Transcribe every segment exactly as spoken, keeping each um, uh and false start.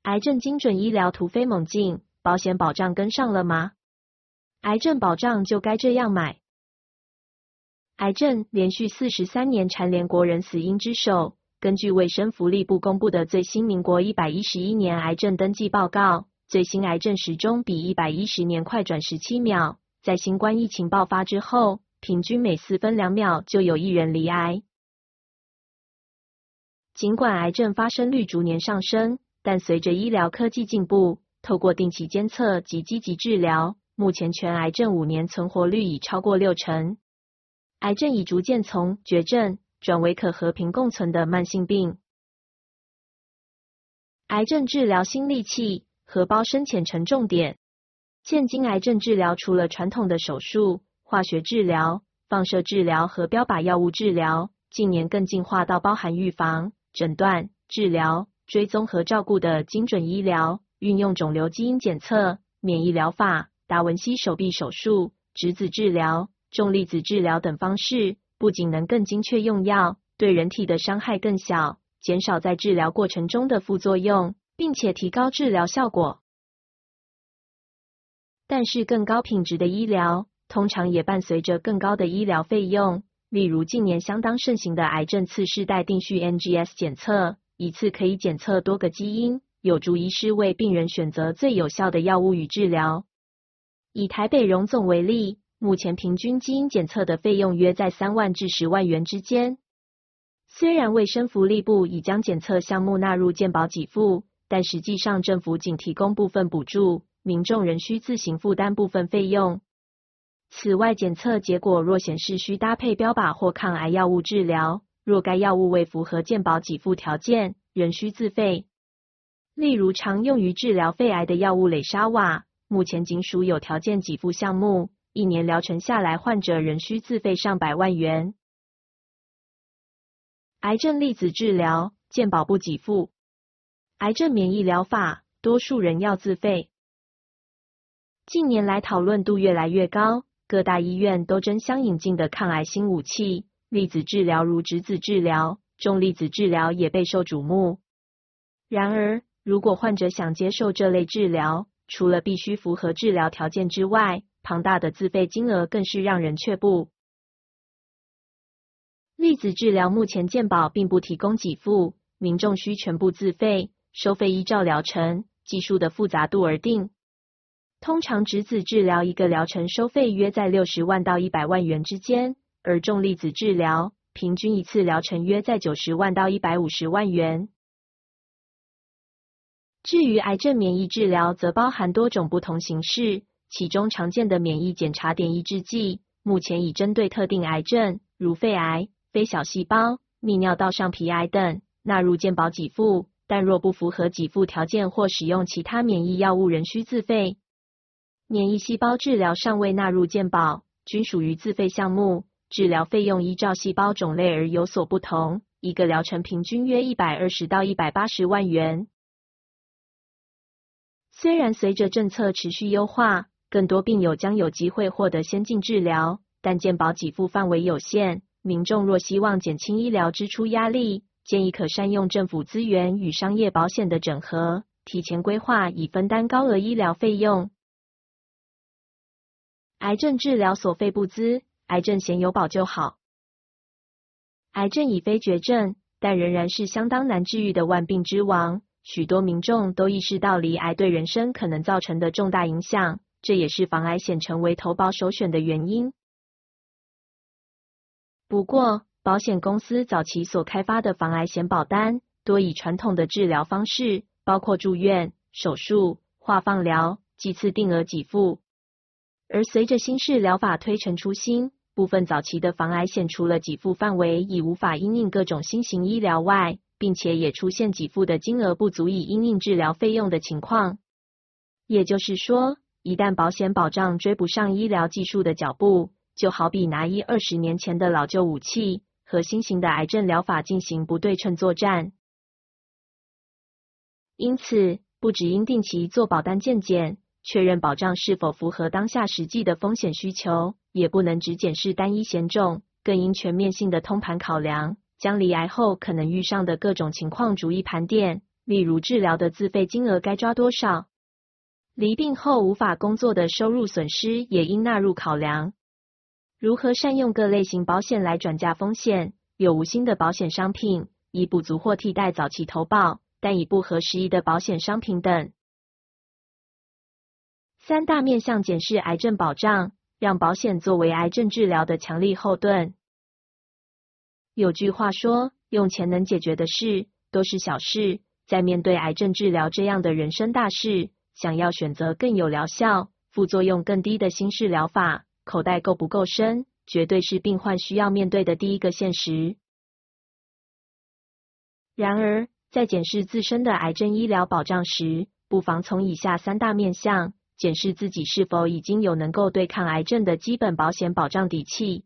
癌症精准医疗突飞猛进，保险保障跟上了吗？癌症保障就该这样买。癌症连续四十三年蝉联国人死因之首。根据卫生福利部公布的最新民国一百一十一年癌症登记报告，最新癌症时钟比一百一十年快转十七秒。在新冠疫情爆发之后，平均每四分两秒就有一人罹癌。尽管癌症发生率逐年上升，但随着医疗科技进步，透过定期监测及积极治疗，目前全癌症五年存活率已超过六成。癌症已逐渐从绝症转为可和平共存的慢性病。癌症治疗新利器，荷包深浅成重点。现今癌症治疗除了传统的手术、化学治疗、放射治疗和标靶药物治疗，近年更进化到包含预防、诊断、治疗、追踪和照顾的精准医疗，运用肿瘤基因检测、免疫疗法、达文西手臂手术、质子治疗、重粒子治疗等方式，不仅能更精确用药，对人体的伤害更小，减少在治疗过程中的副作用，并且提高治疗效果。但是更高品质的医疗，通常也伴随着更高的医疗费用，例如近年相当盛行的癌症次世代定序 N G S 检测，一次可以检测多个基因，有助医师为病人选择最有效的药物与治疗。以台北荣总为例，目前平均基因检测的费用约在三万至十万元之间。虽然卫生福利部已将检测项目纳入健保给付，但实际上政府仅提供部分补助，民众仍需自行负担部分费用。此外，检测结果若显示需搭配标靶或抗癌药物治疗，若该药物未符合健保给付条件，仍需自费。例如常用于治疗肺癌的药物磊沙瓦，目前仅属有条件给付项目，一年疗程下来，患者仍需自费上百万元。癌症粒子治疗，健保不给付；癌症免疫疗法，多数人要自费。近年来讨论度越来越高，各大医院都争相引进的抗癌新武器，粒子治疗如质子治疗、重粒子治疗也备受瞩目。然而，如果患者想接受这类治疗，除了必须符合治疗条件之外，庞大的自费金额更是让人却步。粒子治疗目前健保并不提供给付，民众需全部自费，收费依照疗程、技术的复杂度而定。通常质子治疗一个疗程收费约在六十万到一百万元之间，而重粒子治疗平均一次疗程约在九十万到一百五十万元。至于癌症免疫治疗，则包含多种不同形式，其中常见的免疫检查点抑制剂，目前已针对特定癌症，如肺癌、非小细胞、泌尿道上皮癌等，纳入健保给付，但若不符合给付条件或使用其他免疫药物，仍需自费。免疫细胞治疗尚未纳入健保，均属于自费项目，治疗费用依照细胞种类而有所不同，一个疗程平均约一百二十到一百八十万元。虽然随着政策持续优化，更多病友将有机会获得先进治疗，但健保给付范围有限，民众若希望减轻医疗支出压力，建议可善用政府资源与商业保险的整合，提前规划以分担高额医疗费用。癌症治疗所费不赀，癌症险有保就好。癌症已非绝症，但仍然是相当难治愈的万病之王。许多民众都意识到罹癌对人生可能造成的重大影响，这也是防癌险成为投保首选的原因。不过，保险公司早期所开发的防癌险保单，多以传统的治疗方式，包括住院、手术、化放疗、剂次定额给付。而随着新式疗法推陈出新，部分早期的防癌险除了给付范围已无法因应各种新型医疗外，并且也出现给付的金额不足以因应治疗费用的情况。也就是说，一旦保险保障追不上医疗技术的脚步，就好比拿一二十年前的老旧武器和新型的癌症疗法进行不对称作战。因此，不只应定期做保单健检，确认保障是否符合当下实际的风险需求，也不能只检视单一险种，更应全面性的通盘考量，将罹癌后可能遇上的各种情况逐一盘点， 例如治疗的自费金额该抓多少。离病后无法工作的收入损失也应纳入考量。如何善用各类型保险来转嫁风险，有无新的保险商品，以补足或替代早期投保但已不合时宜的保险商品等。三大面向检视癌症保障，让保险作为癌症治疗的强力后盾。有句话说，用钱能解决的事都是小事，在面对癌症治疗这样的人生大事，想要选择更有疗效、副作用更低的新式疗法，口袋够不够深，绝对是病患需要面对的第一个现实。然而，在检视自身的癌症医疗保障时，不妨从以下三大面向检视自己是否已经有能够对抗癌症的基本保险保障底气。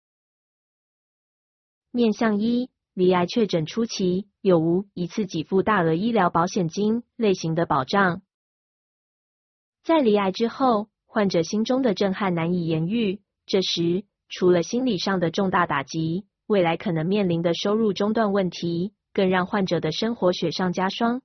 面向一，罹癌确诊初期有无一次给付大额医疗保险金类型的保障。在罹癌之后，患者心中的震撼难以言喻，这时除了心理上的重大打击，未来可能面临的收入中断问题，更让患者的生活雪上加霜。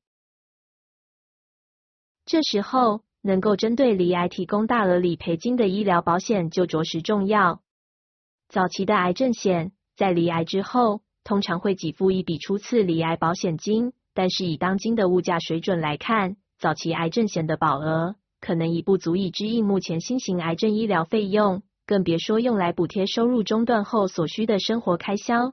这时候，能够针对罹癌提供大额理赔金的医疗保险就着实重要。早期的癌症险，在罹癌之后，通常会给付一笔初次罹癌保险金，但是以当今的物价水准来看，早期癌症险的保额可能已不足以支应目前新型癌症医疗费用，更别说用来补贴收入中断后所需的生活开销。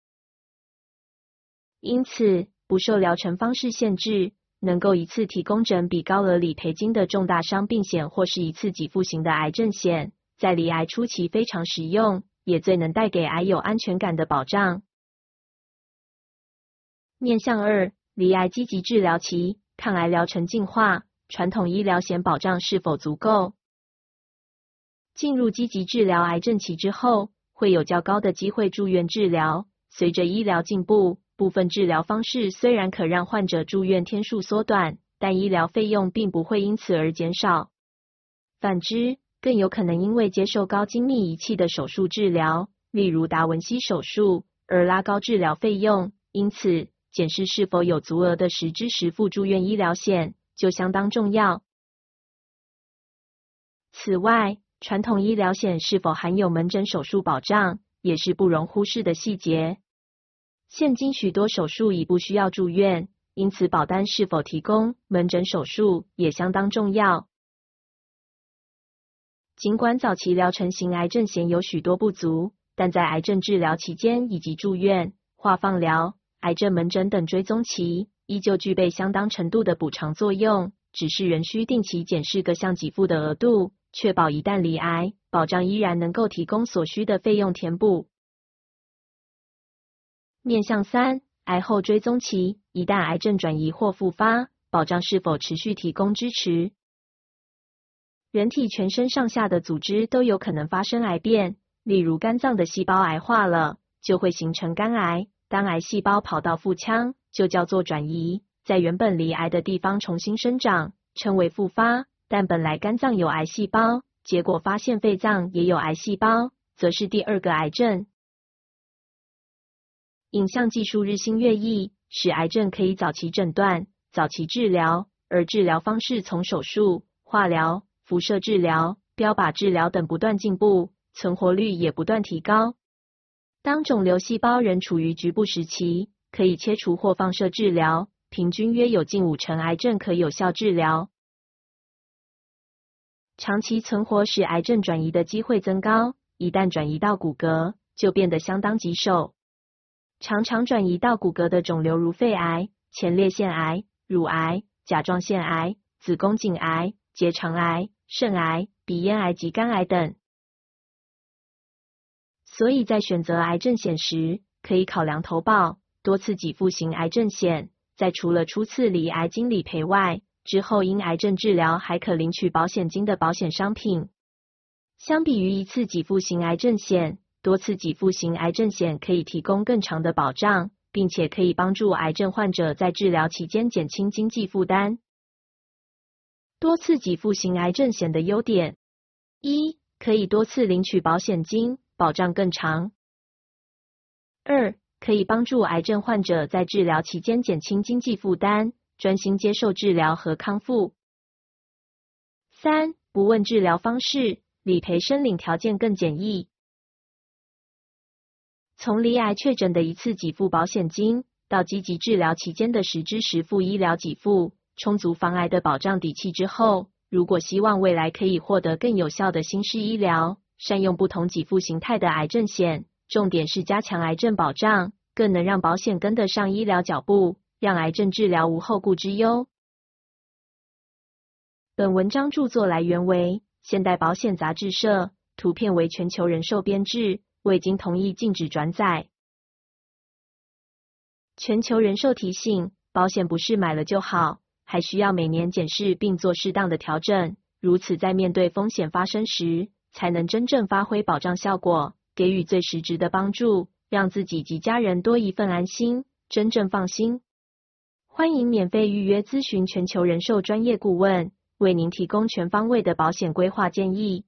因此，不受疗程方式限制，能够一次提供整笔高额理赔金的重大伤病险或是一次给付型的癌症险，在罹癌初期非常实用，也最能带给癌友安全感的保障。面向二，罹癌积极治疗期，抗癌疗程进化，传统医疗险保障是否足够？进入积极治疗癌症期之后，会有较高的机会住院治疗。随着医疗进步，部分治疗方式虽然可让患者住院天数缩短，但医疗费用并不会因此而减少。反之，更有可能因为接受高精密仪器的手术治疗，例如达文西手术，而拉高治疗费用。因此，检视是否有足额的实支实付住院医疗险就相当重要。此外，传统医疗险是否含有门诊手术保障，也是不容忽视的细节。现今许多手术已不需要住院，因此保单是否提供门诊手术也相当重要。尽管早期疗程型癌症险有许多不足，但在癌症治疗期间以及住院、化放疗、癌症门诊等追踪期，依旧具备相当程度的补偿作用，只是仍需定期检视各项给付的额度，确保一旦罹癌，保障依然能够提供所需的费用填补。面向三，癌后追踪期，一旦癌症转移或复发，保障是否持续提供支持？人体全身上下的组织都有可能发生癌变，例如肝脏的细胞癌化了，就会形成肝癌。当癌细胞跑到腹腔，就叫做转移，在原本罹癌的地方重新生长，称为复发。但本来肝脏有癌细胞，结果发现肺脏也有癌细胞，则是第二个癌症。影像技术日新月异，使癌症可以早期诊断、早期治疗，而治疗方式从手术、化疗、辐射治疗、标靶治疗等不断进步，存活率也不断提高。当肿瘤细胞仍处于局部时期，可以切除或放射治疗，平均约有近五成癌症可有效治疗。长期存活使癌症转移的机会增高，一旦转移到骨骼，就变得相当棘手。常常转移到骨骼的肿瘤如肺癌、前列腺癌、乳癌、甲状腺癌、子宫颈癌、结肠癌、肾癌、鼻咽癌及肝癌等。所以在选择癌症险时，可以考量投保多次给付型癌症险，在除了初次罹癌金理赔外，之后因癌症治疗还可领取保险金的保险商品。相比于一次给付型癌症险，多次给付型癌症险可以提供更长的保障，并且可以帮助癌症患者在治疗期间减轻经济负担。多次给付型癌症险的优点：一、可以多次领取保险金，保障更长；二、可以帮助癌症患者在治疗期间减轻经济负担， 专心接受治疗和康复。三、不问治疗方式，理赔申领条件更简易。从罹癌确诊的一次给付保险金，到积极治疗期间的实支实付医疗给付，充足防癌的保障底气之后，如果希望未来可以获得更有效的新式医疗，善用不同给付形态的癌症险，重点是加强癌症保障，更能让保险跟得上医疗脚步，让癌症治疗无后顾之忧。本文章著作来源为现代保险杂志社，图片为全球人寿编制，未经同意禁止转载。全球人寿提醒，保险不是买了就好，还需要每年检视并做适当的调整，如此在面对风险发生时，才能真正发挥保障效果，给予最实质的帮助，让自己及家人多一份安心，真正放心。欢迎免费预约咨询全球人寿专业顾问，为您提供全方位的保险规划建议。